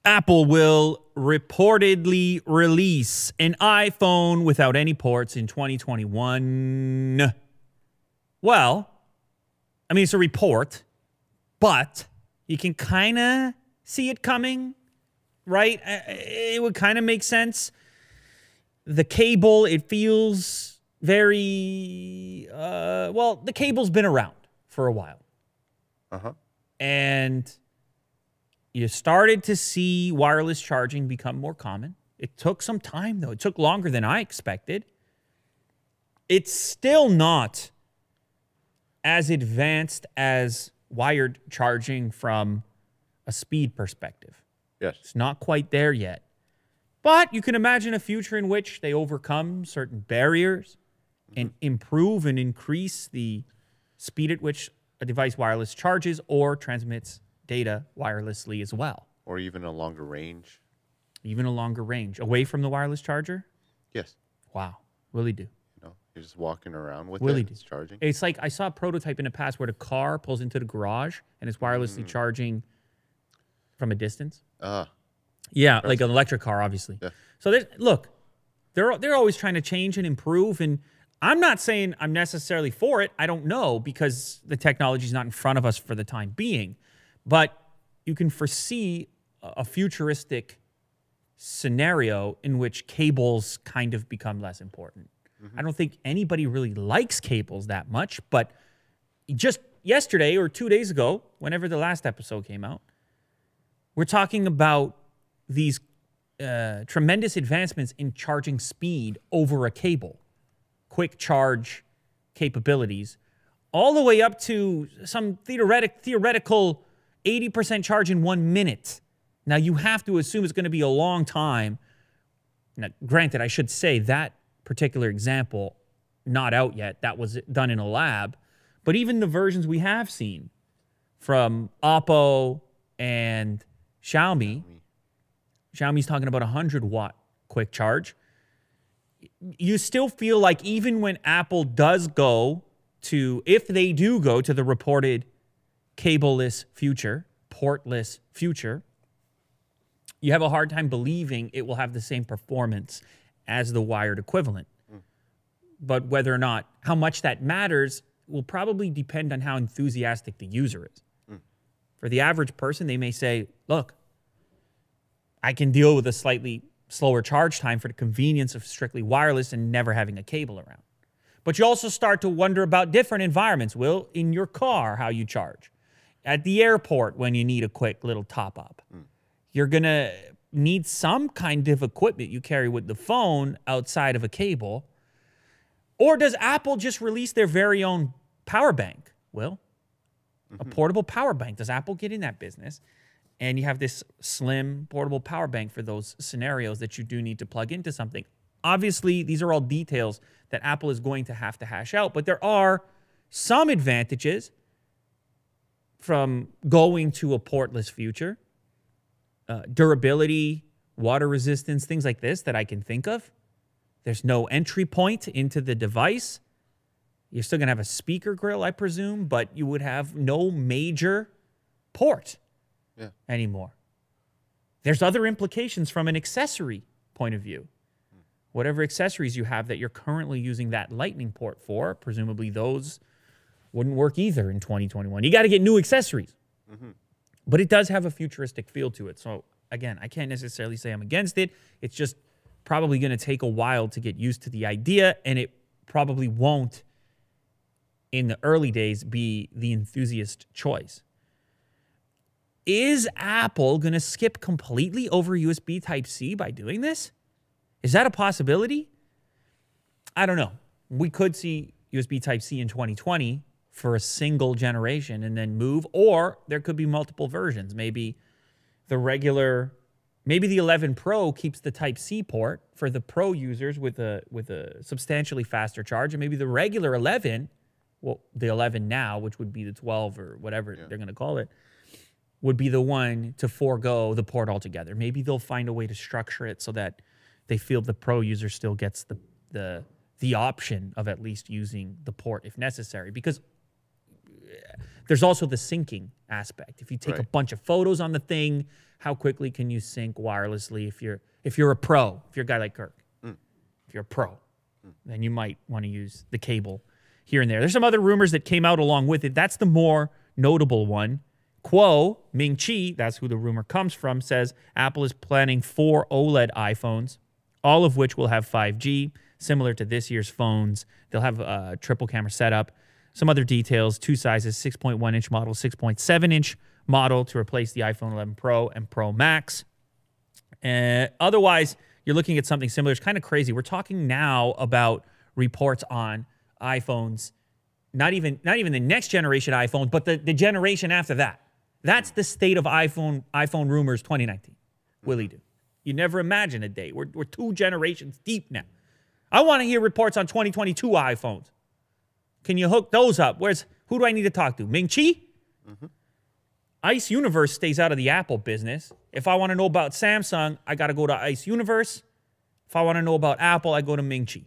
Apple will reportedly release an iPhone without any ports in 2021. Well, I mean, it's a report, but you can kind of see it coming, right? It would kind of make sense. The cable, it feels very, the cable's been around for a while. Uh-huh. And you started to see wireless charging become more common. It took some time, though. It took longer than I expected. It's still not as advanced as wired charging from a speed perspective. Yes. It's not quite there yet. But you can imagine a future in which they overcome certain barriers and improve and increase the speed at which a device wireless charges or transmits data wirelessly as well. Or even a longer range. Even a longer range. Away from the wireless charger? Yes. Wow. Really do. You know, you're just walking around with Really it. do. It's charging. It's like I saw a prototype in the past where the car pulls into the garage and it's wirelessly charging from a distance. Yeah, like an electric car, obviously. Yeah. So look, they're always trying to change and improve, and I'm not saying I'm necessarily for it. I don't know because the technology is not in front of us for the time being, but you can foresee a futuristic scenario in which cables kind of become less important. I don't think anybody really likes cables that much, but just yesterday or 2 days ago, whenever the last episode came out, we're talking about these tremendous advancements in charging speed over a cable, quick charge capabilities, all the way up to some theoretical 80% charge in 1 minute. Now, you have to assume it's going to be a long time. Now, granted, I should say that particular example, not out yet. That was done in a lab. But even the versions we have seen from Oppo and Xiaomi's talking about 100-watt quick charge. You still feel like even when Apple does go to, if they do go to the reported cableless future, portless future, you have a hard time believing it will have the same performance as the wired equivalent. But whether or not, how much that matters will probably depend on how enthusiastic the user is. For the average person, they may say, look, I can deal with a slightly slower charge time for the convenience of strictly wireless and never having a cable around. But you also start to wonder about different environments, Will, in your car, how you charge. At the airport, when you need a quick little top-up. You're going to need some kind of equipment you carry with the phone outside of a cable. Or does Apple just release their very own power bank, Will? A portable power bank. Does Apple get in that business? And you have this slim portable power bank for those scenarios that you do need to plug into something. Obviously, these are all details that Apple is going to have to hash out, but there are some advantages from going to a portless future. Durability, water resistance, things like this that I can think of. There's no entry point into the device. You're still going to have a speaker grill, I presume, but you would have no major port anymore. There's other implications from an accessory point of view. Whatever accessories you have that you're currently using that Lightning port for, presumably those wouldn't work either in 2021. You got to get new accessories. But it does have a futuristic feel to it. So, again, I can't necessarily say I'm against it. It's just probably going to take a while to get used to the idea, and it probably won't, in the early days, be the enthusiast choice. Is Apple going to skip completely over USB Type-C by doing this? Is that a possibility? I don't know. We could see USB Type-C in 2020 for a single generation and then move, or there could be multiple versions. Maybe the 11 Pro keeps the Type-C port for the Pro users with a substantially faster charge, and maybe the regular 11, well, the 11 now, which would be the 12 or whatever they're going to call it, would be the one to forego the port altogether. Maybe they'll find a way to structure it so that they feel the Pro user still gets the option of at least using the port if necessary. Because there's also the syncing aspect. If you take a Right. bunch of photos on the thing, how quickly can you sync wirelessly if you're a pro, if you're a guy like Kirk. If you're a pro, then you might want to use the cable here and there. There's some other rumors that came out along with it. That's the more notable one. Kuo Ming-Chi, that's who the rumor comes from, says Apple is planning 4 OLED iPhones, all of which will have 5G, similar to this year's phones. They'll have a triple camera setup. Some other details, 2 sizes, 6.1-inch model, 6.7-inch model to replace the iPhone 11 Pro and Pro Max. Otherwise, you're looking at something similar. It's kind of crazy. We're talking now about reports on iPhones, not even the next generation iPhone, but the generation after that. That's the state of iPhone rumors 2019. Willie do. You never imagine a day. We're 2 generations deep now. I want to hear reports on 2022 iPhones. Can you hook those up? Who do I need to talk to? Ming-Chi? Ice Universe stays out of the Apple business. If I want to know about Samsung, I got to go to Ice Universe. If I want to know about Apple, I go to Ming-Chi.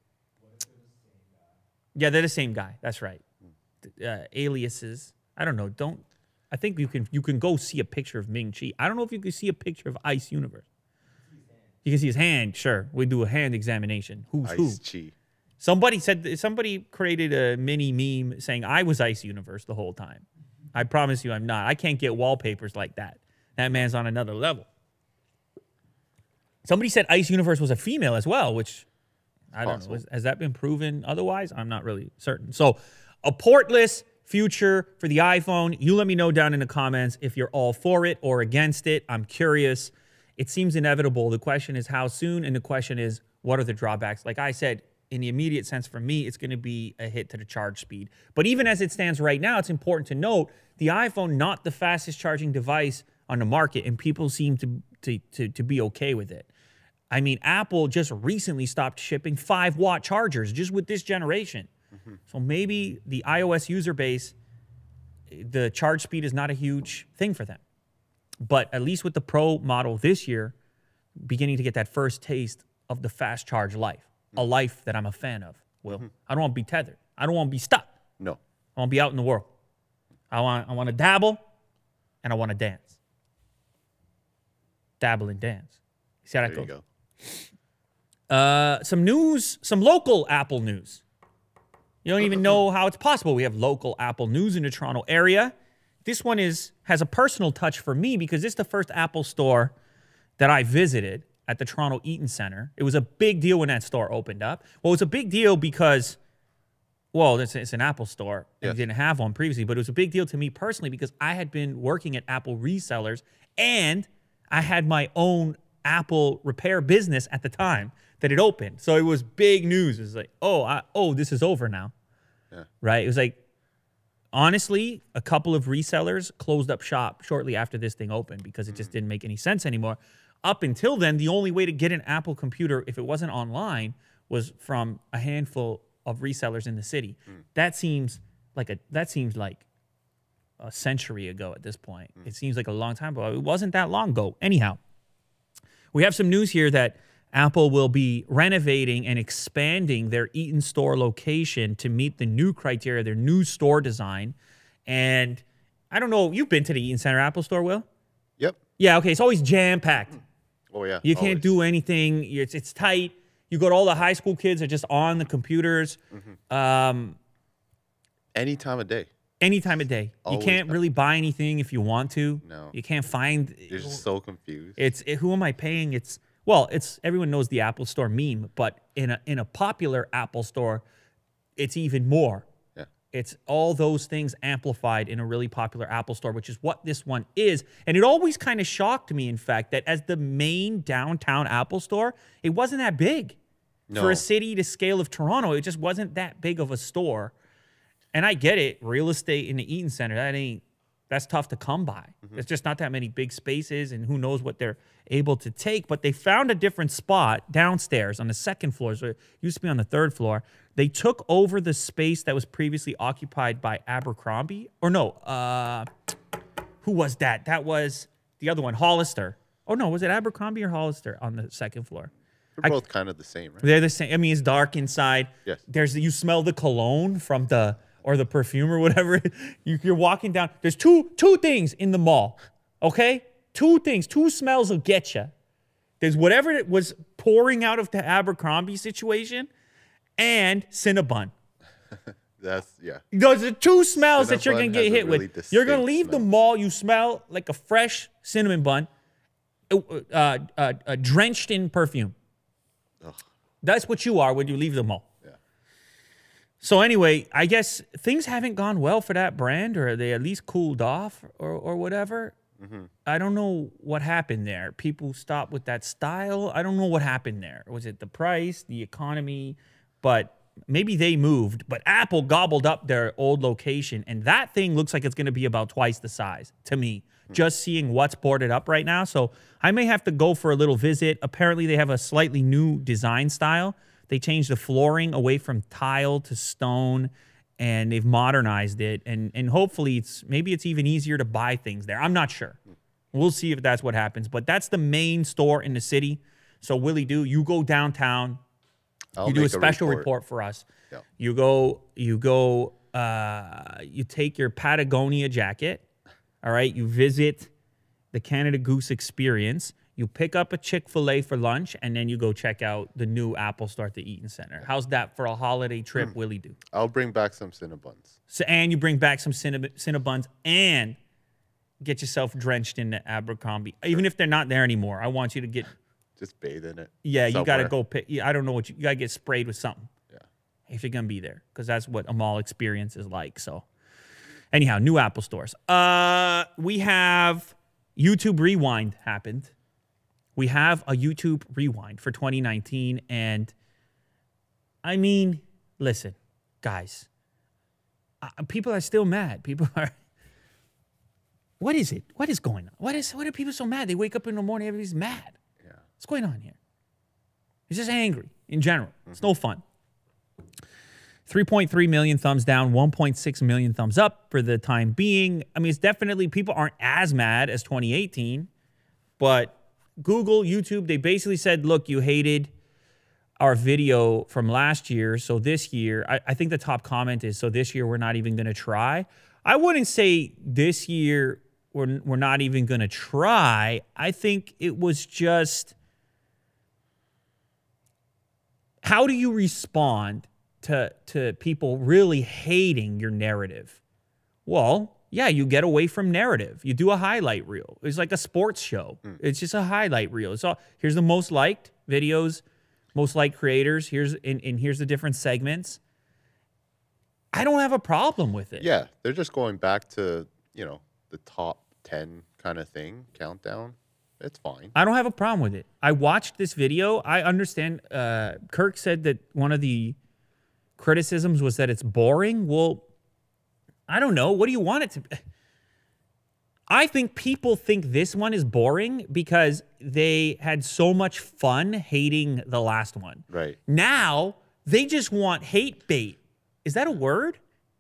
Yeah, they're the same guy. That's right. Aliases. I don't know. I think you can go see a picture of Ming-Chi. I don't know if you can see a picture of Ice Universe. You can see his hand. Sure, we do a hand examination. Who's who? Ice-Chi. Somebody created a mini meme saying I was Ice Universe the whole time. I promise you I'm not. I can't get wallpapers like that. That man's on another level. Somebody said Ice Universe was a female as well, which I don't know. Has that been proven otherwise? I'm not really certain. So a portless future for the iPhone. You let me know down in the comments if you're all for it or against it. I'm curious. It seems inevitable. The question is how soon, and the question is what are the drawbacks? Like I said, in the immediate sense for me, it's going to be a hit to the charge speed. But even as it stands right now, it's important to note the iPhone, not the fastest charging device on the market, and people seem to be okay with it. I mean, Apple just recently stopped shipping 5-watt chargers just with this generation. So maybe the iOS user base, the charge speed is not a huge thing for them. But at least with the Pro model this year, beginning to get that first taste of the fast charge life, a life that I'm a fan of, Will. I don't want to be tethered. I don't want to be stuck. No. I want to be out in the world. I want to dabble, and I want to dance. Dabble and dance. See how that goes? There you go. Some news, some local Apple news. You don't even know how it's possible. We have local Apple news in the Toronto area. This one has a personal touch for me because it's the first Apple store that I visited at the Toronto Eaton Centre. It was a big deal when that store opened up. Well, it was a big deal because, well, it's an Apple store. And Yes. we didn't have one previously, but it was a big deal to me personally because I had been working at Apple resellers and I had my own Apple repair business at the time that it opened. So it was big news. It was like, this is over now. Yeah. Right? It was like, honestly, a couple of resellers closed up shop shortly after this thing opened because it just didn't make any sense anymore. Up until then, the only way to get an Apple computer, if it wasn't online, was from a handful of resellers in the city. That seems like a century ago at this point. It seems like a long time ago. It wasn't that long ago. Anyhow, we have some news here that Apple will be renovating and expanding their Eaton store location to meet the new criteria, their new store design. And I don't know, you've been to the Eaton Center Apple store, Will? Yep. Yeah, okay, it's always jam-packed. Oh, yeah. You can't always. do anything. It's tight. You go to all the high school kids are just on the computers. Any time of day. Any time of day. You Always can't packed. really buy anything if you want to. No. You can't find... You're just so confused. Who am I paying? Everyone knows the Apple Store meme, but in a popular Apple Store, it's even more. Yeah. It's all those things amplified in a really popular Apple Store, which is what this one is. And it always kind of shocked me, in fact, that as the main downtown Apple Store, it wasn't that big. No. For a city to scale of Toronto, it just wasn't that big of a store. And I get it, real estate in the Eaton Center, that's tough to come by. There's just not that many big spaces, and who knows what they're able to take. But they found a different spot downstairs on the second floor. So it used to be on the third floor. They took over the space that was previously occupied by Abercrombie. Or no, who was that? That was the other one, Hollister. Oh, no, was it Abercrombie or Hollister on the second floor? They're both kind of the same, right? They're the same. I mean, it's dark inside. Yes. You smell the cologne from the or the perfume or whatever. You're walking down. There's two things in the mall, okay? Two things, two smells will get you. There's whatever it was pouring out of the Abercrombie situation and Cinnabon. Yeah. Those are two smells that you're Cinnabon going to get has a hit really with. You're going to leave distinct the smell. mall, you smell like a fresh cinnamon bun drenched in perfume. Ugh. That's what you are when you leave the mall. Yeah. So anyway, I guess things haven't gone well for that brand, or they at least cooled off or whatever. I don't know what happened there. People stopped with that style. I don't know what happened there. Was it the price, the economy? But maybe they moved. But Apple gobbled up their old location, and that thing looks like it's going to be about twice the size to me, just seeing what's boarded up right now. So I may have to go for a little visit. Apparently, they have a slightly new design style. They changed the flooring away from tile to stone, and they've modernized it. And hopefully, maybe it's even easier to buy things there. I'm not sure. We'll see if that's what happens. But that's the main store in the city. So, Willie Do, you go downtown. I'll You do a make special report for us. Yeah. You take your Patagonia jacket. All right. You visit the Canada Goose Experience. You pick up a Chick-fil-A for lunch, and then you go check out the new Apple Store at the Eaton Center. How's that for a holiday trip, Willie Do? I'll bring back some Cinnabons. So, and you bring back some Cinnabons and get yourself drenched in the Abercrombie. Even if they're not there anymore, I want you to get... Just bathe in it. Yeah, you got to somewhere. go pick... I don't know what you got to get sprayed with something. Yeah. If you're going to be there, because that's what a mall experience is like. So anyhow, new Apple stores. We have YouTube Rewind happened. We have a YouTube Rewind for 2019. And I mean, listen, guys, people are still mad. People are... What is it? What is going on? What are people so mad? They wake up in the morning, everybody's mad. Yeah. What's going on here? It's just angry in general. It's no fun. 3.3 million thumbs down, 1.6 million thumbs up for the time being. I mean, it's definitely, people aren't as mad as 2018, but Google, YouTube, they basically said, look, you hated our video from last year, so this year, I think the top comment is, so this year we're not even going to try. I wouldn't say this year we're not even going to try. I think it was just, how do you respond to people really hating your narrative? Well, yeah, you get away from narrative. You do a highlight reel. It's like a sports show. It's just a highlight reel. It's all, here's the most liked videos, most liked creators. Here's the different segments. I don't have a problem with it. Yeah, they're just going back to, the top 10 kind of thing, countdown. It's fine. I don't have a problem with it. I watched this video. I understand. Kirk said that one of the criticisms was that it's boring. Well, I don't know. What do you want it to be? I think people think this one is boring because they had so much fun hating the last one. Right. Now, they just want hate bait. Is that a word?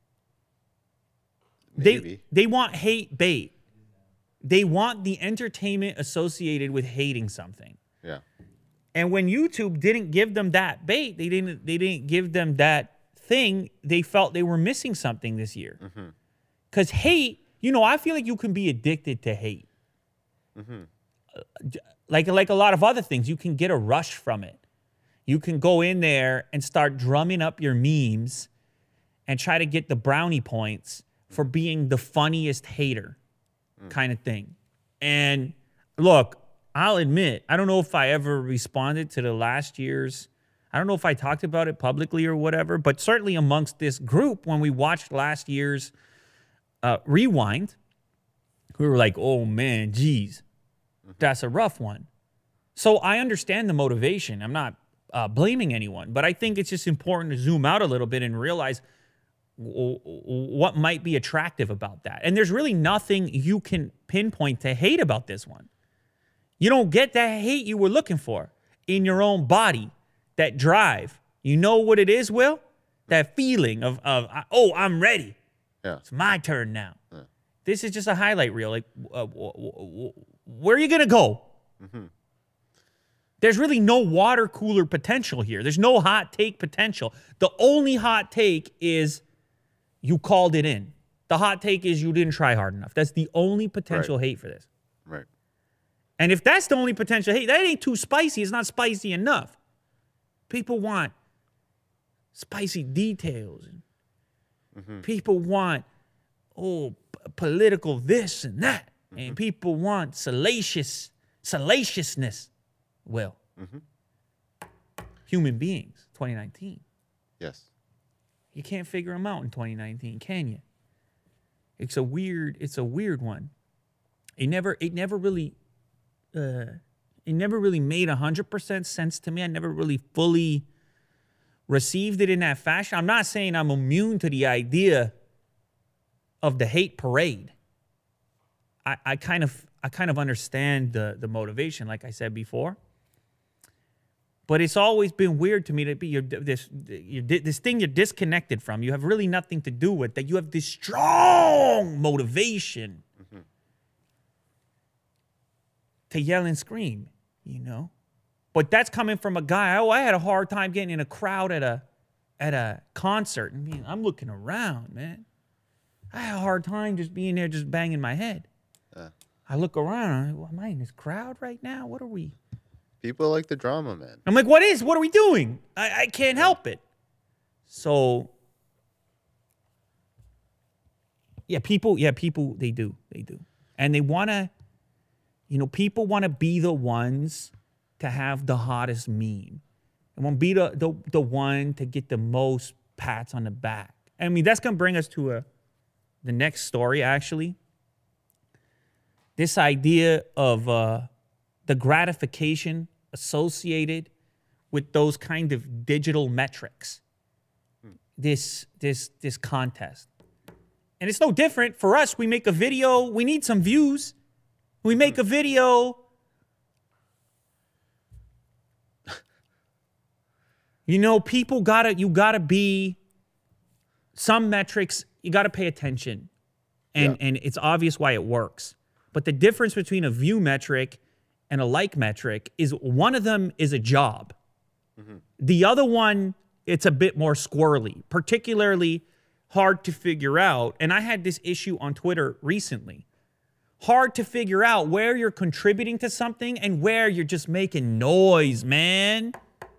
Maybe. They want hate bait. They want the entertainment associated with hating something. Yeah. And when YouTube didn't give them that bait, they didn't give them that thing, they felt they were missing something this year. Because hate, I feel like you can be addicted to hate. Like a lot of other things, you can get a rush from it. You can go in there and start drumming up your memes and try to get the brownie points for being the funniest hater kind of thing. And look, I'll admit, I don't know if I ever responded to the last year's, I don't know if I talked about it publicly or whatever, but certainly amongst this group, when we watched last year's Rewind, we were like, oh man, geez, that's a rough one. So I understand the motivation. I'm not blaming anyone, but I think it's just important to zoom out a little bit and realize what might be attractive about that. And there's really nothing you can pinpoint to hate about this one. You don't get that hate you were looking for in your own body, that drive. You know what it is, Will? That feeling of oh, I'm ready. Yeah. It's my turn now. Yeah. This is just a highlight reel. Like, where are you going to go? There's really no water cooler potential here. There's no hot take potential. The only hot take is you called it in. The hot take is you didn't try hard enough. That's the only potential hate for this. Right. And if that's the only potential hate, that ain't too spicy. It's not spicy enough. People want spicy details. People want, political this and that. And people want salaciousness. Well, human beings, 2019. Yes. You can't figure them out in 2019, can you? It's a weird one. It never really made 100% sense to me. I never really fully received it in that fashion. I'm not saying I'm immune to the idea of the hate parade. I kind of understand the motivation, like I said before. But it's always been weird to me to be this thing you're disconnected from. You have really nothing to do with that. You have this strong motivation to yell and scream, you know. But that's coming from a guy. I had a hard time getting in a crowd at a concert. I'm looking around, man. I had a hard time just being there, just banging my head. I look around. I'm like, well, am I in this crowd right now? What are we? People like the drama, man. I'm like, what are we doing? I can't help it. So, people, they do. And they want to, people want to be the ones to have the hottest meme. They want to be the one to get the most pats on the back. I mean, that's going to bring us to the next story, actually. This idea of the gratification associated with those kind of digital metrics. This contest. And it's no different for us. We make a video, we need some views. We make a video. People you gotta be some metrics, you gotta pay attention. And it's obvious why it works. But the difference between a view metric and a like metric is one of them is a job. The other one, it's a bit more squirrely, particularly hard to figure out. And I had this issue on Twitter recently. Hard to figure out where you're contributing to something and where you're just making noise, man.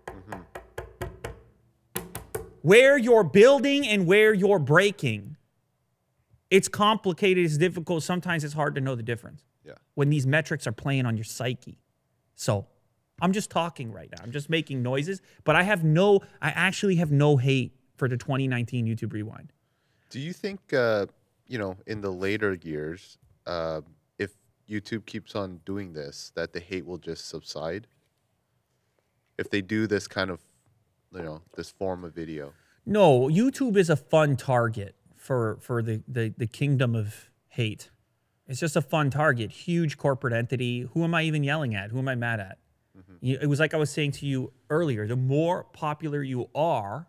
Where you're building and where you're breaking. It's complicated, it's difficult. Sometimes it's hard to know the difference. When these metrics are playing on your psyche. So I'm just talking right now. I'm just making noises. But I actually have no hate for the 2019 YouTube Rewind. Do you think, in the later years, if YouTube keeps on doing this, that the hate will just subside? If they do this kind of, this form of video? No, YouTube is a fun target for the kingdom of hate. It's just a fun target. Huge corporate entity. Who am I even yelling at? Who am I mad at? It was like I was saying to you earlier. The more popular you are,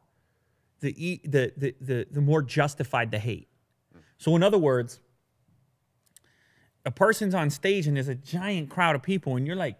the more justified the hate. So in other words, a person's on stage and there's a giant crowd of people, and you're like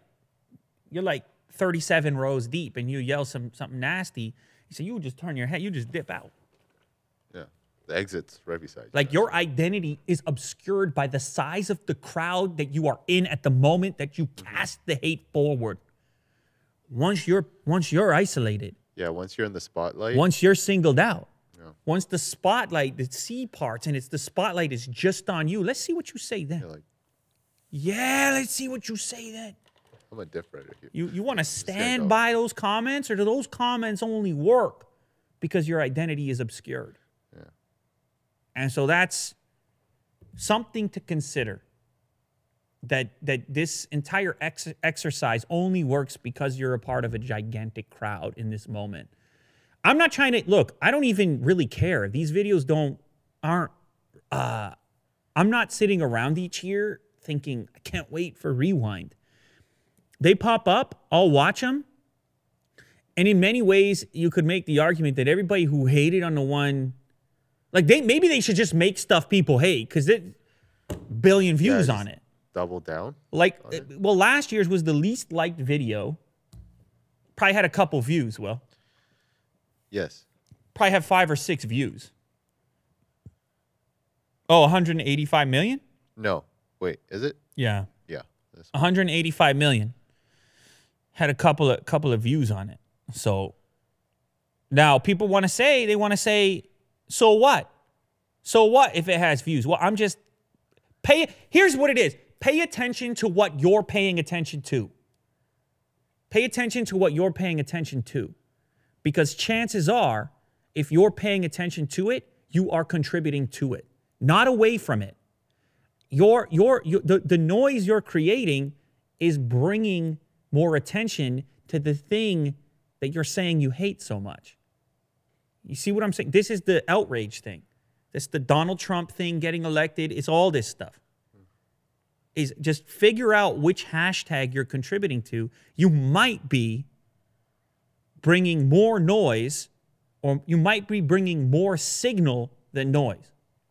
37 rows deep, and you yell something nasty. So you just turn your head. You just dip out. The exit's right beside you. Like your identity is obscured by the size of the crowd that you are in at the moment that you cast the hate forward. Once you're isolated. Yeah, once you're in the spotlight. Once you're singled out. Yeah. Once the spotlight, the C parts, and the spotlight is just on you. Let's see what you say then. Let's see what you say then. I'm a diff writer here. You want to stand by those comments, or do those comments only work because your identity is obscured? And so that's something to consider, that this entire exercise only works because you're a part of a gigantic crowd in this moment. I'm not trying to, look, I don't even really care. These videos I'm not sitting around each year thinking, I can't wait for Rewind. They pop up, I'll watch them. And in many ways, you could make the argument that everybody who hated on the one, maybe they should just make stuff people hate, because it billion views on it. Double down. Last year's was the least liked video. Probably had a couple views. Yes. Probably have 5 or 6 views. Oh, 185 million? No, wait, is it? Yeah. Yeah. This 185 million. Had a couple of views on it. So now people want to say, so what? So what if it has views? Well, here's what it is. Pay attention to what you're paying attention to. Pay attention to what you're paying attention to. Because chances are, if you're paying attention to it, you are contributing to it, not away from it. The noise you're creating is bringing more attention to the thing that you're saying you hate so much. You see what I'm saying? This is the outrage thing. This is the Donald Trump thing, getting elected. It's all this stuff. Is just figure out which hashtag you're contributing to. You might be bringing more noise, or you might be bringing more signal than noise.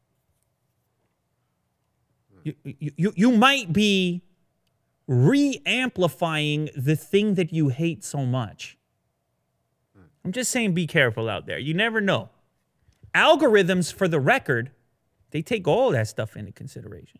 You might be re-amplifying the thing that you hate so much. I'm just saying, be careful out there. You never know. Algorithms, for the record, they take all that stuff into consideration.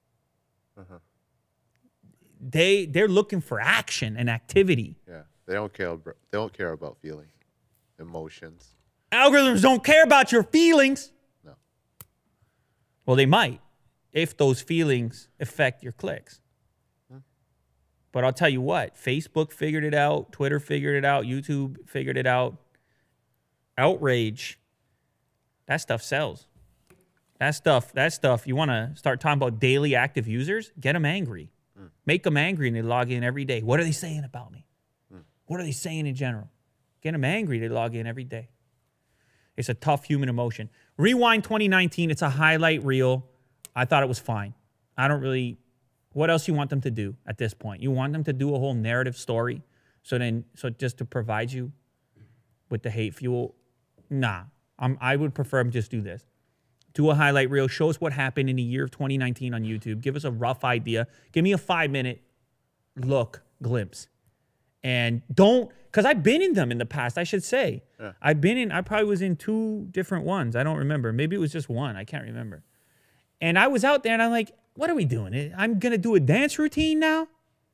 They're looking for action and activity. Yeah, they don't care. They don't care about feeling, emotions. Algorithms don't care about your feelings. No. Well, they might, if those feelings affect your clicks. But I'll tell you what, Facebook figured it out, Twitter figured it out, YouTube figured it out. Outrage, that stuff sells. That stuff, you want to start talking about daily active users? Get them angry. Make them angry and they log in every day. What are they saying about me? What are they saying in general? Get them angry, they log in every day. It's a tough human emotion. Rewind 2019, it's a highlight reel. I thought it was fine. I don't really... What else you want them to do at this point? You want them to do a whole narrative story? So just to provide you with the hate fuel? Nah. I would prefer them just do this. Do a highlight reel. Show us what happened in the year of 2019 on YouTube. Give us a rough idea. Give me a 5-minute glimpse. And don't... Because I've been in them in the past, I should say. Yeah. I probably was in 2 different ones. I don't remember. Maybe it was just one. I can't remember. And I was out there and I'm like, what are we doing? I'm going to do a dance routine now?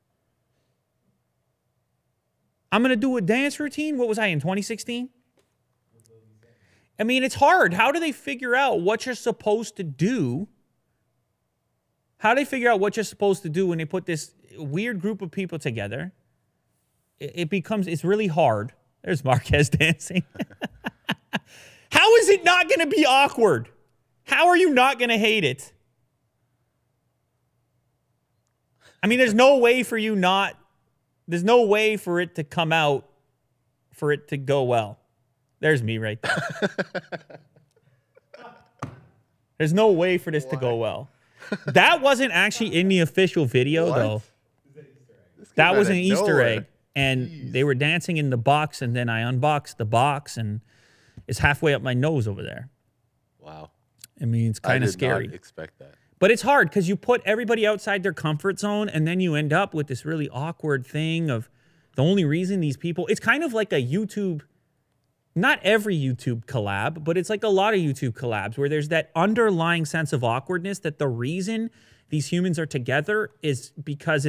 I'm going to do a dance routine? What was I in, 2016? I mean, it's hard. How do they figure out what you're supposed to do? How do they figure out what you're supposed to do when they put this weird group of people together? It's really hard. There's Marquez dancing. How is it not going to be awkward? How are you not going to hate it? I mean, there's no way for it to come out, for it to go well. There's me right there. There's no way for this to go well. That wasn't actually in the official video, though. That was an Easter egg. And they were dancing in the box, and then I unboxed the box, and it's halfway up my nose over there. Wow. I mean, it's kind of scary. I did not expect that. But it's hard because you put everybody outside their comfort zone, and then you end up with this really awkward thing of the only reason these people... It's kind of like a YouTube... Not every YouTube collab, but it's like a lot of YouTube collabs where there's that underlying sense of awkwardness that the reason these humans are together is because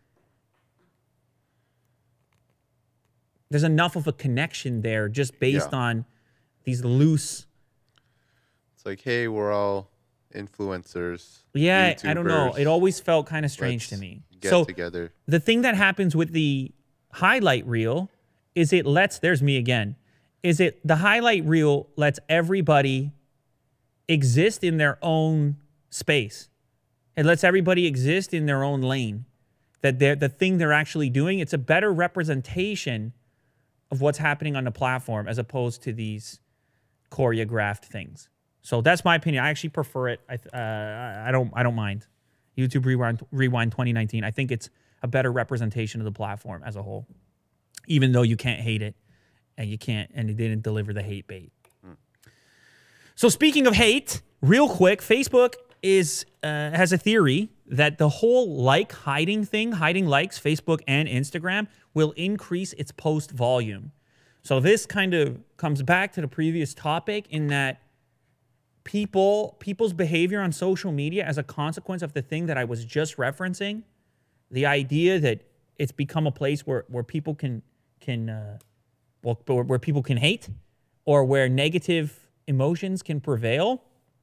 there's enough of a connection there just based on these loose... It's like, hey, we're all influencers. Yeah, YouTubers. I don't know. It always felt kind of strange to me. Get together. The thing that happens with the highlight reel is it lets... There's me again. The highlight reel lets everybody exist in their own space. It lets everybody exist in their own lane. That the thing they're actually doing, it's a better representation of what's happening on the platform as opposed to these choreographed things. So that's my opinion. I actually prefer it. I don't mind. YouTube Rewind 2019. I think it's a better representation of the platform as a whole, even though you can't hate it. And it didn't deliver the hate bait. So speaking of hate, real quick, Facebook has a theory that the whole hiding thing, hiding likes, Facebook and Instagram, will increase its post volume. So this kind of comes back to the previous topic in that people's behavior on social media as a consequence of the thing that I was just referencing, the idea that it's become a place where people can where people can hate, or where negative emotions can prevail.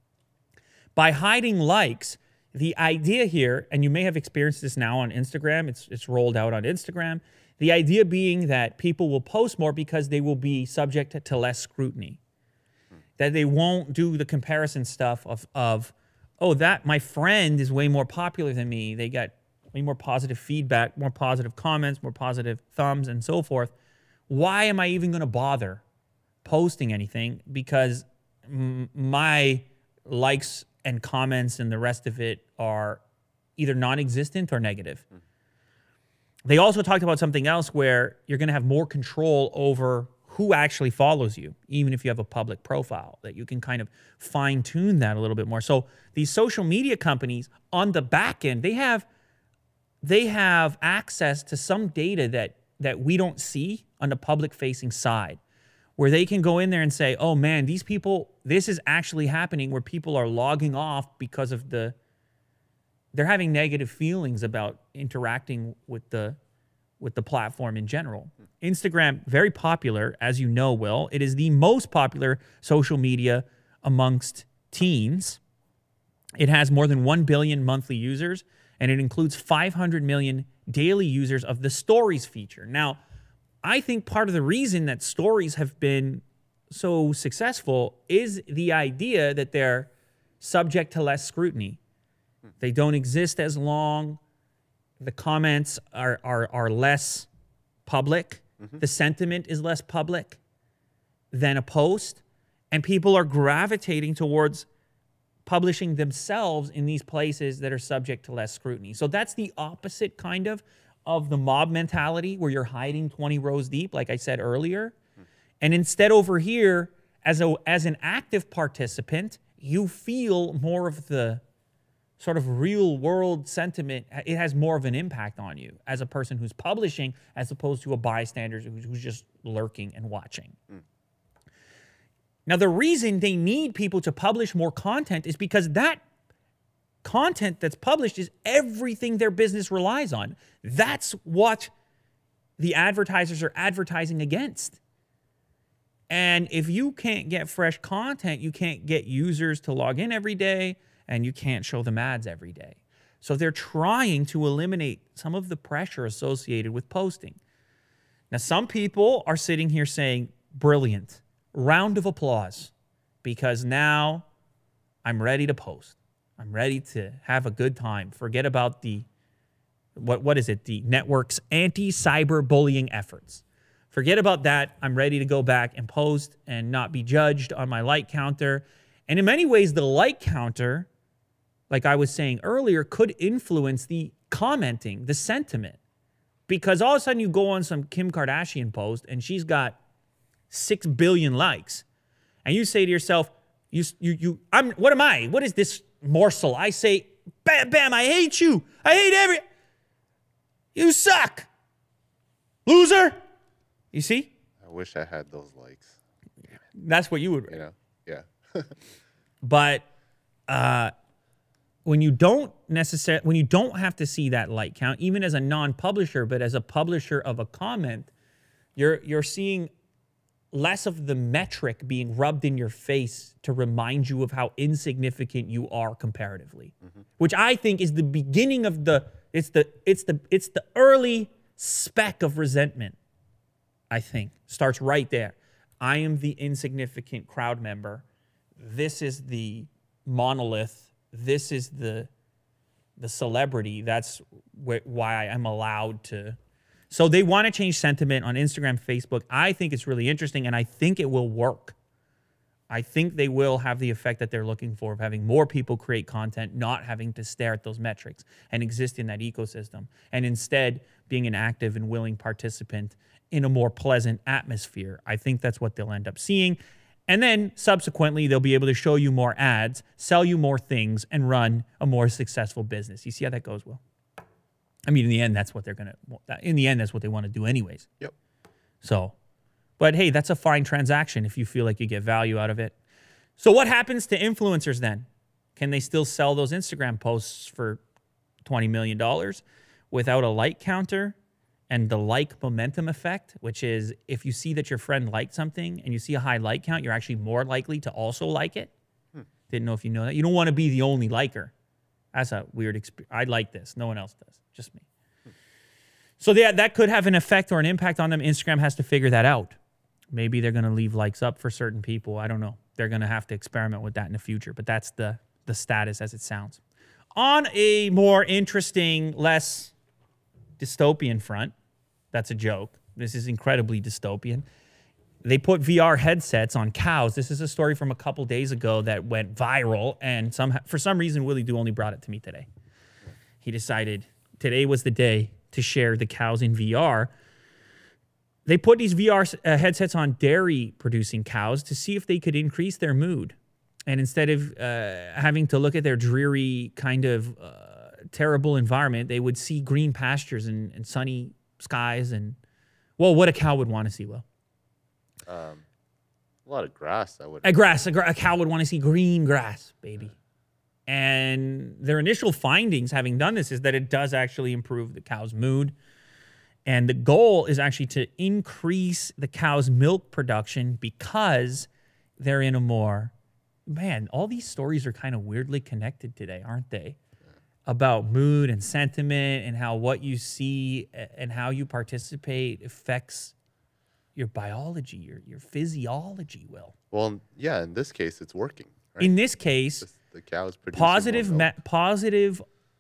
By hiding likes, the idea here, and you may have experienced this now on Instagram, it's rolled out on Instagram, the idea being that people will post more because they will be subject to less scrutiny. That they won't do the comparison stuff of oh, that my friend is way more popular than me. They got way more positive feedback, more positive comments, more positive thumbs, and so forth. Why am I even going to bother posting anything? Because my likes and comments and the rest of it are either non-existent or negative. They also talked about something else where you're going to have more control over who actually follows you, even if you have a public profile, that you can kind of fine tune that a little bit more. So these social media companies on the back end, they have access to some data that we don't see on the public facing side, where they can go in there and say, oh man, these people, this is actually happening, where people are logging off because of they're having negative feelings about interacting with the platform in general. Instagram, very popular, as you know, Will. It is the most popular social media amongst teens. It has more than 1 billion monthly users, and it includes 500 million daily users of the Stories feature. Now, I think part of the reason that Stories have been so successful is the idea that they're subject to less scrutiny. They don't exist as long. The comments are less public. The sentiment is less public than a post. And people are gravitating towards publishing themselves in these places that are subject to less scrutiny. So that's the opposite kind of the mob mentality, where you're hiding 20 rows deep, like I said earlier. And instead over here, as an active participant, you feel more of the sort of real world sentiment. It has more of an impact on you as a person who's publishing, as opposed to a bystander who's just lurking and watching. Now, the reason they need people to publish more content is because that content that's published is everything their business relies on. That's what the advertisers are advertising against. And if you can't get fresh content, you can't get users to log in every day, and you can't show them ads every day. So they're trying to eliminate some of the pressure associated with posting. Now, some people are sitting here saying, brilliant, round of applause, because now I'm ready to post. I'm ready to have a good time. Forget about the, what is it? The network's anti-cyberbullying efforts. Forget about that. I'm ready to go back and post and not be judged on my like counter. And in many ways, the like counter, like I was saying earlier, could influence the commenting, the sentiment. Because all of a sudden you go on some Kim Kardashian post and she's got 6 billion likes. And you say to yourself, what am I? What is this morsel? I say, bam, bam, I hate you. I hate you suck. Loser. You see? I wish I had those likes. That's what you would. You know? Yeah. But when you don't have to see that like count, even as a non-publisher, but as a publisher of a comment, you're seeing less of the metric being rubbed in your face to remind you of how insignificant you are comparatively, which I think is the beginning of it's the early speck of resentment. I think starts right there. I am the insignificant crowd member. This is the monolith. This is the celebrity. That's why I'm allowed to. So they want to change sentiment on Instagram, Facebook. I think it's really interesting, and I think it will work. I think they will have the effect that they're looking for, of having more people create content, not having to stare at those metrics and exist in that ecosystem, and instead being an active and willing participant in a more pleasant atmosphere. I think that's what they'll end up seeing. And then subsequently, they'll be able to show you more ads, sell you more things, and run a more successful business. You see how that goes, Will? I mean, in the end, that's what that's what they want to do anyways. Yep. So, but hey, that's a fine transaction if you feel like you get value out of it. So what happens to influencers then? Can they still sell those Instagram posts for $20 million without a like counter and the like momentum effect, which is if you see that your friend liked something and you see a high like count, you're actually more likely to also like it? Didn't know if you know that. You don't want to be the only liker. That's a weird experience. I like this. No one else does. Just me. So that could have an effect or an impact on them. Instagram has to figure that out. Maybe they're going to leave likes up for certain people. I don't know. They're going to have to experiment with that in the future. But that's the status as it sounds. On a more interesting, less dystopian front, that's a joke. This is incredibly dystopian. They put VR headsets on cows. This is a story from a couple days ago that went viral. And for some reason, Willie Do only brought it to me today. He decided today was the day to share the cows in VR. They put these VR headsets on dairy-producing cows to see if they could increase their mood. And instead of having to look at their dreary, kind of terrible environment, they would see green pastures and sunny skies and, well, what a cow would want to see, Will. A lot of grass, I would. A cow would want to see green grass, baby. And their initial findings, having done this, is that it does actually improve the cow's mood. And the goal is actually to increase the cow's milk production because they're in a more... Man, all these stories are kind of weirdly connected today, aren't they? About mood and sentiment and how what you see and how you participate affects your biology, your physiology, Will. Well, yeah, in this case, it's working. Right? In this case, the cow's producing positive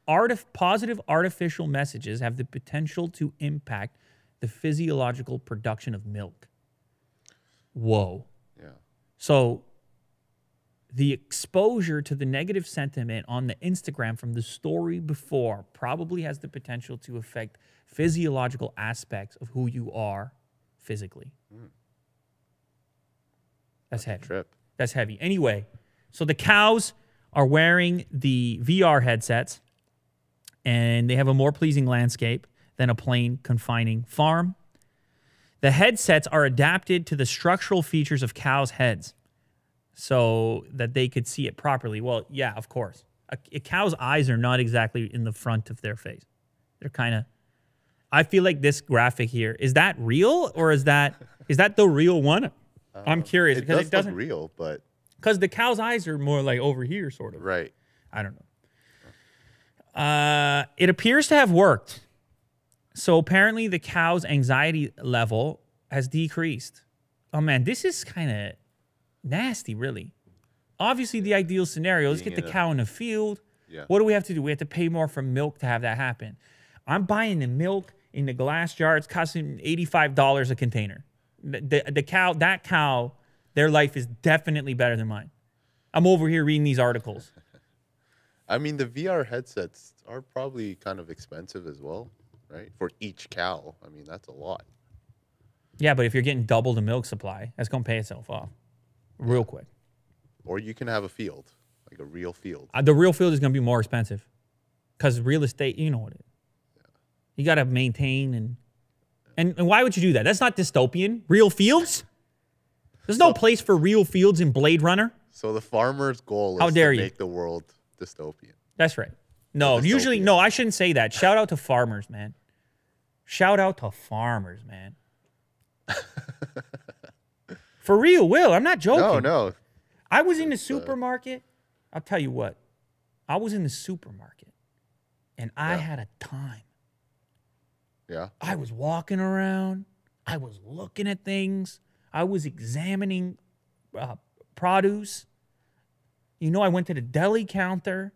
artificial messages have the potential to impact the physiological production of milk. Whoa. Yeah. So the exposure to the negative sentiment on the Instagram from the story before probably has the potential to affect physiological aspects of who you are physically. That's heavy. Trip. That's heavy. Anyway, so the cows are wearing the VR headsets, and they have a more pleasing landscape than a plain confining farm. The headsets are adapted to the structural features of cows' heads so that they could see it properly. Well, yeah, of course. A cow's eyes are not exactly in the front of their face. They're kind of... I feel like this graphic here, is that real or is that the real one? I'm curious because it doesn't look real, but because the cow's eyes are more like over here, sort of. Right. I don't know. It appears to have worked. So apparently the cow's anxiety level has decreased. Oh man, this is kind of nasty, really. Obviously, the ideal scenario is get the cow in the field. Yeah. What do we have to do? We have to pay more for milk to have that happen. I'm buying the milk in the glass jar. It's costing $85 a container. That cow, their life is definitely better than mine. I'm over here reading these articles. I mean, the VR headsets are probably kind of expensive as well, right? For each cow. I mean, that's a lot. Yeah, but if you're getting double the milk supply, that's going to pay itself off real quick. Or you can have a field, like a real field. The real field is going to be more expensive because real estate, you know what it is. You got to maintain and why would you do that? That's not dystopian. Real fields? There's no place for real fields in Blade Runner. So the farmer's goal is to make the world dystopian. That's right. No, usually, no, I shouldn't say that. Shout out to farmers, man. Shout out to farmers, man. For real, Will. I'm not joking. No. I was in the supermarket. I'll tell you what. I was in the supermarket, and I had a time. Yeah. I was walking around. I was looking at things. I was examining produce. You know, I went to the deli counter.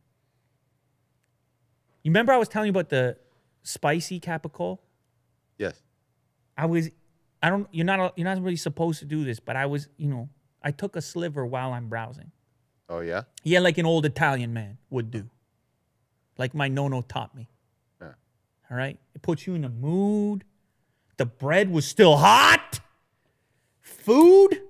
You remember I was telling you about the spicy capicola? Yes. You're not really supposed to do this, but I took a sliver while I'm browsing. Oh, yeah? Yeah, like an old Italian man would do. Like my nono taught me. Yeah. All right? It puts you in a mood. The bread was still hot. Food.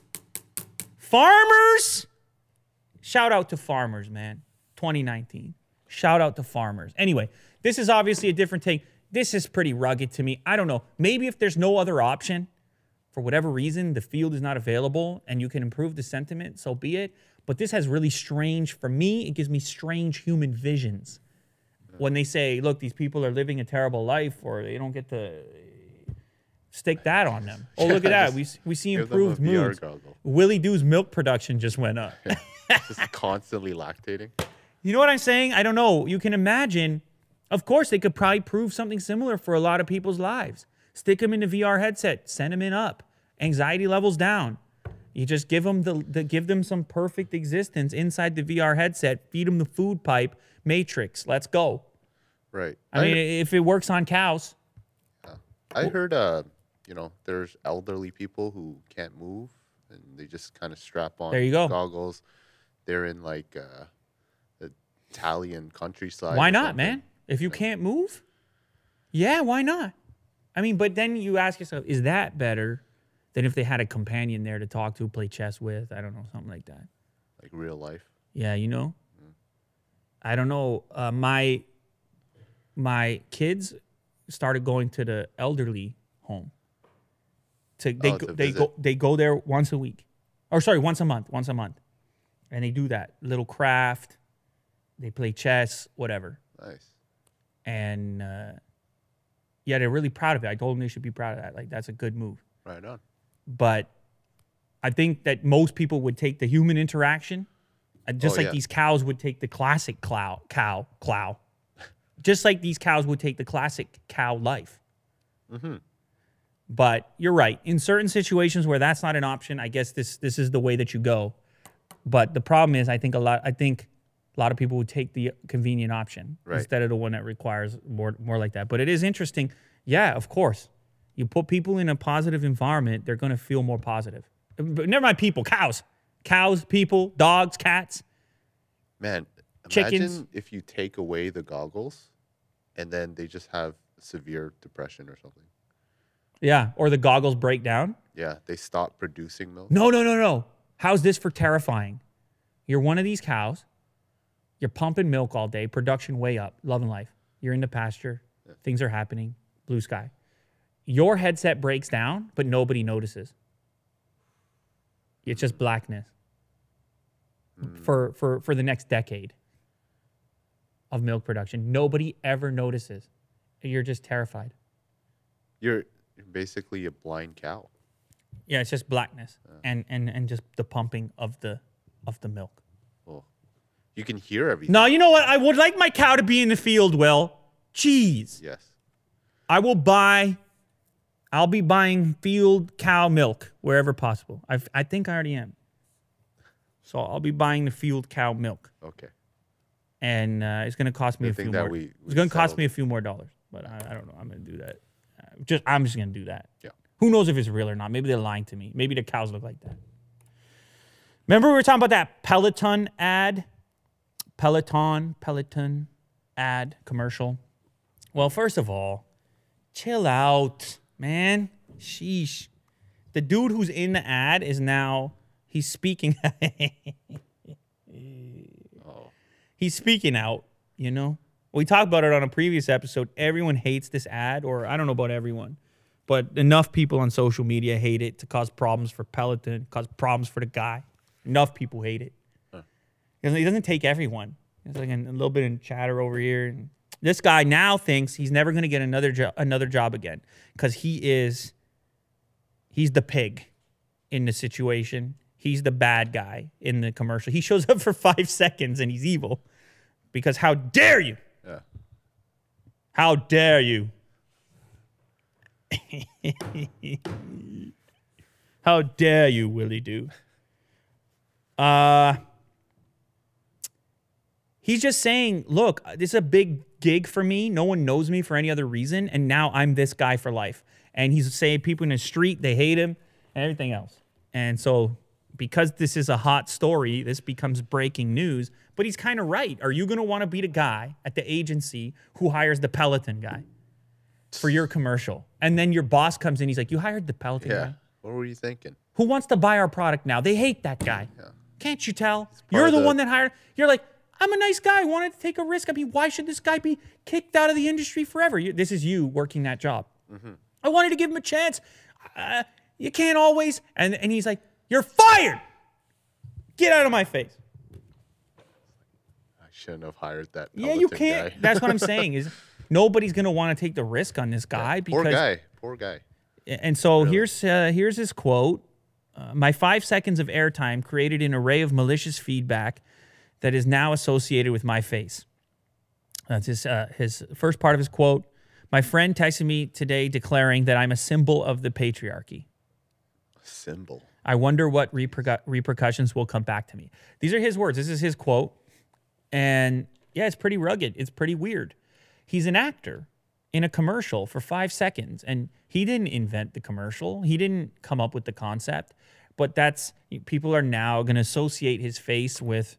Farmers. Shout out to farmers, man. 2019. Shout out to farmers. Anyway, this is obviously a different take. This is pretty rugged to me. I don't know. Maybe if there's no other option, for whatever reason, the field is not available and you can improve the sentiment, so be it. But this has really strange, for me, it gives me strange human visions. When they say, look, these people are living a terrible life or they don't get to stick that on them. Oh, look at that. We see improved moods. Willie Doo's milk production just went up. Just constantly lactating. You know what I'm saying? I don't know. You can imagine, of course, they could probably prove something similar for a lot of people's lives. Stick them in the VR headset, send them in up, anxiety levels down. You just give them give them some perfect existence inside the VR headset, feed them the food pipe, Matrix, let's go. Right. I mean, if it works on cows. I heard, you know, there's elderly people who can't move and they just kind of strap on There you go. goggles. They're in like the Italian countryside. Why not, man? If you can't move, yeah, why not? I mean, but then you ask yourself, is that better than if they had a companion there to talk to, play chess with? I don't know, something like that. Like real life. Yeah, you know? I don't know. My kids started going to the elderly home. They go there once a week. Or sorry, once a month. And they do that. Little craft. They play chess, whatever. Nice. And yeah, they're really proud of it. I told them they should be proud of that. Like, that's a good move. Right on. But I think that most people would take the human interaction, just like these cows would take the classic cow. Just like these cows would take the classic cow life. Mm-hmm. But you're right. In certain situations where that's not an option, I guess this is the way that you go. But the problem is, I think a lot of people would take the convenient option instead of the one that requires more like that. But it is interesting. Yeah, of course. You put people in a positive environment, they're going to feel more positive. But never mind people, cows. Cows, people, dogs, cats. Man, chickens. Imagine if you take away the goggles and then they just have severe depression or something. Yeah, or the goggles break down. Yeah, they stop producing milk. No. How's this for terrifying? You're one of these cows. You're pumping milk all day, production way up, love and life. You're in the pasture. Yeah. Things are happening, blue sky. Your headset breaks down, but nobody notices. It's just blackness for the next decade of milk production. Nobody ever notices. You're just terrified. You're basically a blind cow. Yeah, it's just blackness and just the pumping of the milk. Well, you can hear everything. No, you know what? I would like my cow to be in the field, Will. Jeez. Yes. I'll be buying field cow milk wherever possible. I think I already am. So I'll be buying the field cow milk. Okay. And it's going to cost me a few more. It's going to cost me a few more dollars, but I don't know. I'm going to do that. I'm just going to do that. Yeah. Who knows if it's real or not? Maybe they're lying to me. Maybe the cows look like that. Remember we were talking about that Peloton ad? Peloton ad commercial. Well, first of all, chill out, man. Sheesh. The dude who's in the ad is now, he's speaking. He's speaking out, you know? We talked about it on a previous episode. Everyone hates this ad, or I don't know about everyone, but enough people on social media hate it to cause problems for Peloton, cause problems for the guy. Enough people hate it. Because he doesn't take everyone. There's like a little bit of chatter over here. And this guy now thinks he's never going to get another job again because he's the pig in the situation. He's the bad guy in the commercial. He shows up for 5 seconds and he's evil because how dare you? Yeah. How dare you? How dare you, Willie Doo? He's just saying, look, this is a big gig for me. No one knows me for any other reason. And now I'm this guy for life. And he's saying people in the street, they hate him and everything else. And so because this is a hot story, this becomes breaking news. But he's kind of right. Are you going to want to be the guy at the agency who hires the Peloton guy for your commercial? And then your boss comes in. He's like, you hired the Peloton guy? What were you thinking? Who wants to buy our product now? They hate that guy. Yeah. Can't you tell? You're the one that hired. You're like, I'm a nice guy. I wanted to take a risk. I mean, why should this guy be kicked out of the industry forever? This is you working that job. Mm-hmm. I wanted to give him a chance. You can't always. And he's like, you're fired. Get out of my face. I shouldn't have hired that. Yeah, you Peloton can't. guy. That's what I'm saying is nobody's going to want to take the risk on this guy because Poor guy. And so Really? here's his quote. My 5 seconds of airtime created an array of malicious feedback that is now associated with my face. That's his first part of his quote. My friend texted me today declaring that I'm a symbol of the patriarchy. Symbol. I wonder what repercussions will come back to me. These are his words. This is his quote. And yeah, it's pretty rugged. It's pretty weird. He's an actor in a commercial for 5 seconds. And he didn't invent the commercial. He didn't come up with the concept. But people are now going to associate his face with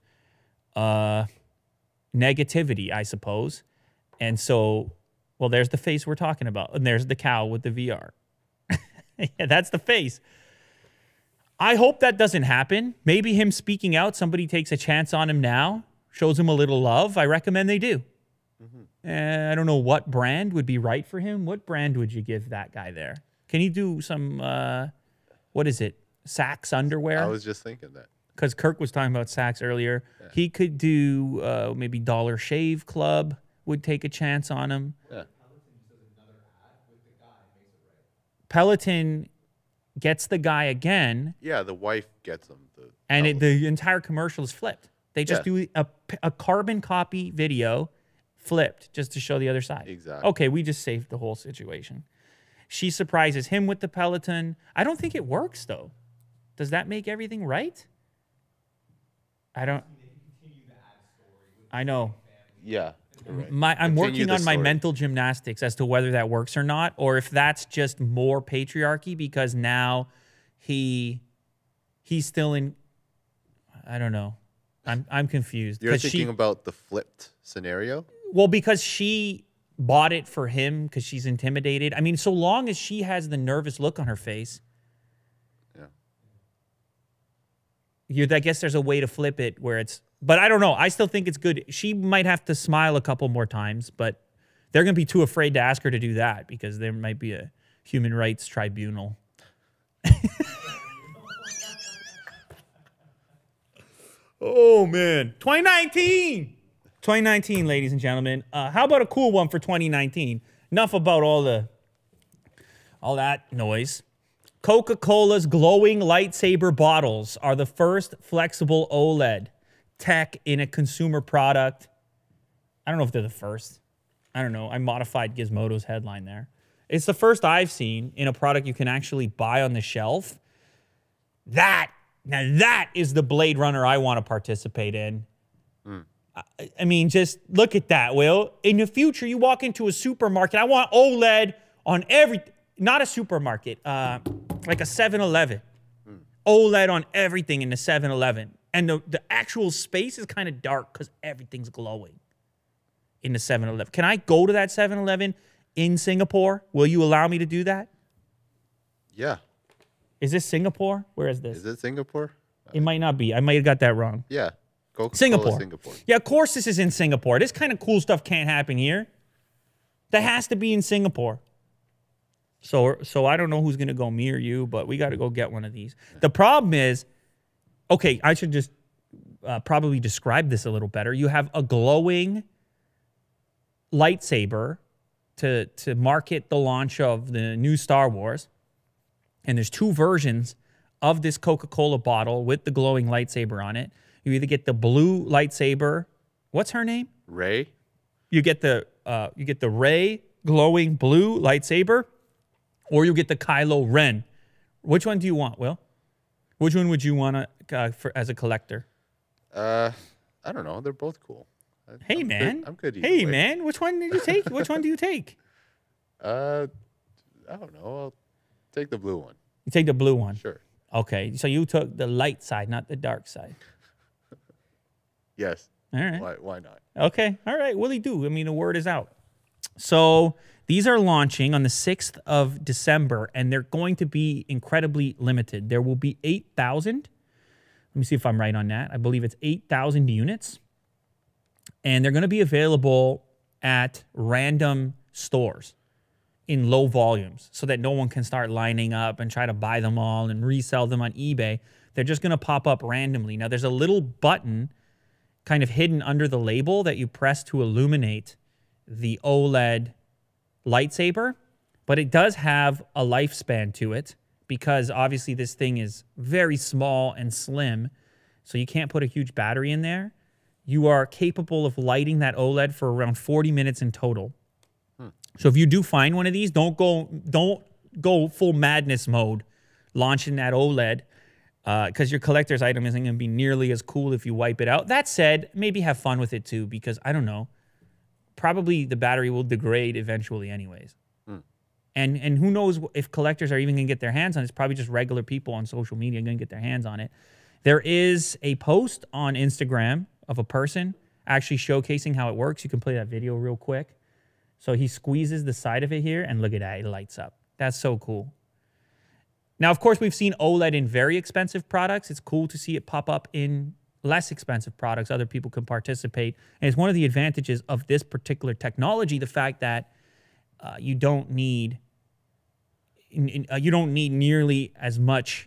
negativity, I suppose. And so, well, there's the face we're talking about. And there's the cow with the VR. Yeah, that's the face. I hope that doesn't happen. Maybe him speaking out, somebody takes a chance on him now, shows him a little love. I recommend they do. I don't know what brand would be right for him. What brand would you give that guy there? Can he do some, what is it, Saks underwear? I was just thinking that. Because Kirk was talking about Saks earlier. Yeah. He could do maybe Dollar Shave Club would take a chance on him. Yeah. Peloton gets the guy again. Yeah, the wife gets him. The entire commercial is flipped. They just do a carbon copy video flipped just to show the other side. Exactly. Okay, we just saved the whole situation. She surprises him with the Peloton. I don't think it works, though. Does that make everything right? I don't. I know. Yeah. Right. I'm working on my mental gymnastics as to whether that works or not, or if that's just more patriarchy because now he's still in. I don't know. I'm confused. You're thinking about the flipped scenario? Well, because she bought it for him because she's intimidated. I mean, so long as she has the nervous look on her face. Yeah. I guess there's a way to flip it where it's. But I don't know. I still think it's good. She might have to smile a couple more times, but they're going to be too afraid to ask her to do that because there might be a human rights tribunal. Oh, man. 2019. 2019, ladies and gentlemen. How about a cool one for 2019? Enough about all that noise. Coca-Cola's glowing lightsaber bottles are the first flexible OLED tech in a consumer product. I don't know if they're the first. I don't know. I modified Gizmodo's headline there. It's the first I've seen in a product you can actually buy on the shelf. Now that is the Blade Runner I want to participate in. I mean, just look at that, Will. In the future, you walk into a supermarket. I want OLED on everything. Not a supermarket, like a 7-Eleven. OLED on everything in the 7-Eleven. And the actual space is kind of dark because everything's glowing in the 7-Eleven. Can I go to that 7-Eleven in Singapore? Will you allow me to do that? Yeah. Is this Singapore? Where is this? Is it Singapore? It might not be. I might have got that wrong. Yeah. Singapore. Singapore. Yeah, of course this is in Singapore. This kind of cool stuff can't happen here. That has to be in Singapore. So I don't know who's going to go, me or you, but we got to go get one of these. The problem is, okay, I should just probably describe this a little better. You have a glowing lightsaber to market the launch of the new Star Wars. And there's two versions of this Coca-Cola bottle with the glowing lightsaber on it. You either get the blue lightsaber. What's her name? Rey. You get the Rey glowing blue lightsaber, or you get the Kylo Ren. Which one do you want, Will? Which one would you want as a collector? I don't know. They're both cool. I'm man. Good. I'm good. Hey, way. Man. Which one did you take? Which one do you take? I don't know. I'll take the blue one. You take the blue one? Sure. Okay. So you took the light side, not the dark side. Yes. All right. Why not? Okay. All right. Willie do. I mean, the word is out. So these are launching on the 6th of December, and they're going to be incredibly limited. There will be 8,000. Let me see if I'm right on that. I believe it's 8,000 units. And they're going to be available at random stores in low volumes so that no one can start lining up and try to buy them all and resell them on eBay. They're just going to pop up randomly. Now, there's a little button kind of hidden under the label that you press to illuminate the OLED lightsaber, but it does have a lifespan to it because obviously this thing is very small and slim, so you can't put a huge battery in there. You are capable of lighting that OLED for around 40 minutes in total. So if you do find one of these, don't go full madness mode launching that OLED because your collector's item isn't going to be nearly as cool if you wipe it out. That said, maybe have fun with it too because, I don't know, probably the battery will degrade eventually anyways. And who knows if collectors are even going to get their hands on it. It's probably just regular people on social media going to get their hands on it. There is a post on Instagram of a person actually showcasing how it works. You can play that video real quick. So he squeezes the side of it here, and look at that. It lights up. That's so cool. Now, of course, we've seen OLED in very expensive products. It's cool to see it pop up in less expensive products. Other people can participate. And it's one of the advantages of this particular technology, the fact that you don't need nearly as much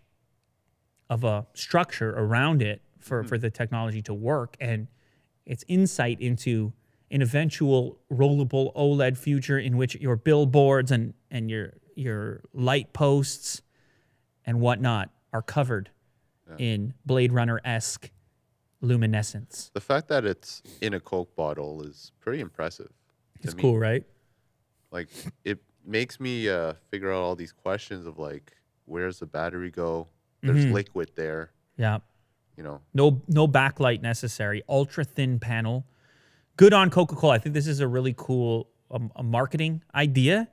of a structure around it for the technology to work. And it's insight into an eventual rollable OLED future in which your billboards and your light posts and whatnot are covered in Blade Runner-esque luminescence. The fact that it's in a Coke bottle is pretty impressive. It's cool, right? Like, it makes me figure out all these questions of, like, where's the battery go? There's liquid there. Yeah. You know. No backlight necessary. Ultra thin panel. Good on Coca-Cola. I think this is a really cool a marketing idea.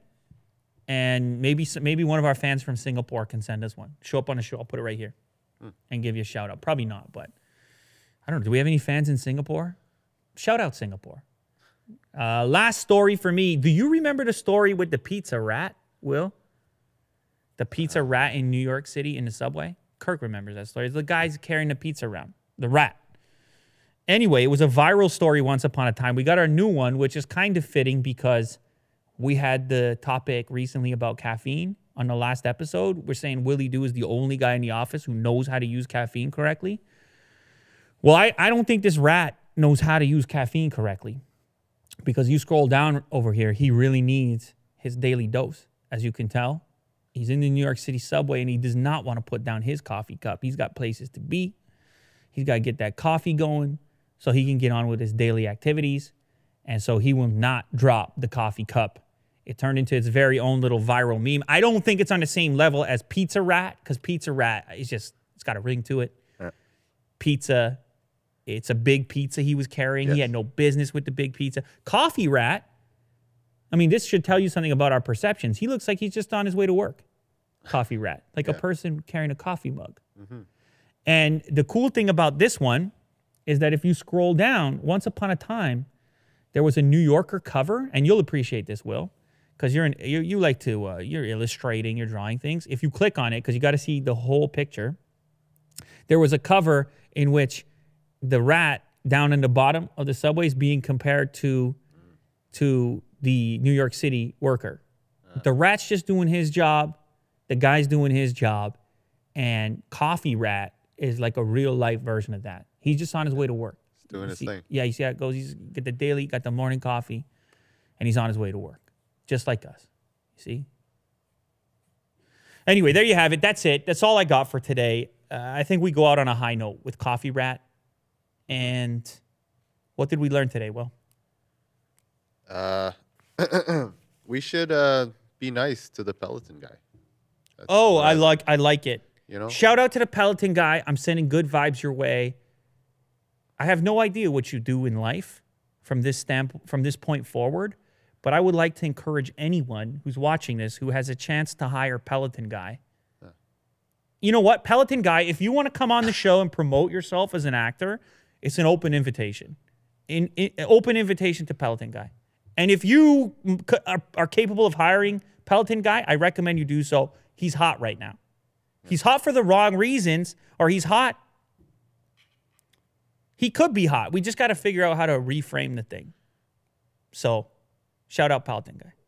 And maybe one of our fans from Singapore can send us one. Show up on a show. I'll put it right here and give you a shout out. Probably not, but I don't know. Do we have any fans in Singapore? Shout out Singapore. Last story for me. Do you remember the story with the pizza rat, Will? The pizza rat in New York City in the subway? Kirk remembers that story. The guy's carrying the pizza around. The rat. Anyway, it was a viral story once upon a time. We got our new one, which is kind of fitting because we had the topic recently about caffeine on the last episode. We're saying Willie Doo is the only guy in the office who knows how to use caffeine correctly. Well, I don't think this rat knows how to use caffeine correctly because you scroll down over here, he really needs his daily dose. As you can tell, he's in the New York City subway and he does not want to put down his coffee cup. He's got places to be. He's got to get that coffee going so he can get on with his daily activities. And so he will not drop the coffee cup. It turned into its very own little viral meme. I don't think it's on the same level as Pizza Rat because Pizza Rat is just, it's got a ring to it. Pizza, it's a big pizza he was carrying. Yes. He had no business with the big pizza. Coffee Rat, I mean, this should tell you something about our perceptions. He looks like he's just on his way to work. Coffee Rat, like a person carrying a coffee mug. And the cool thing about this one is that if you scroll down, once upon a time, there was a New Yorker cover, and you'll appreciate this, Will, because you like to, you're illustrating, you're drawing things. If you click on it, because you got to see the whole picture, there was a cover in which the rat down in the bottom of the subway is being compared to the New York City worker. The rat's just doing his job, the guy's doing his job, and Coffee Rat is like a real life version of that. He's just on his way to work. He's doing his thing. Yeah, you see how it goes? He's got the daily, got the morning coffee, and he's on his way to work. Just like us. You see? Anyway, there you have it. That's it. That's all I got for today. I think we go out on a high note with Coffee Rat. And what did we learn today, Will? We should be nice to the Peloton guy. That's I like it. You know? Shout out to the Peloton guy. I'm sending good vibes your way. I have no idea what you do in life from this point forward, but I would like to encourage anyone who's watching this who has a chance to hire Peloton guy. You know what? Peloton guy, if you want to come on the show and promote yourself as an actor, it's an open invitation. Open invitation to Peloton guy. And if you are capable of hiring Peloton guy, I recommend you do so. He's hot right now. He's hot for the wrong reasons, or he's hot. He could be hot. We just got to figure out how to reframe the thing. So, shout out Peloton guy.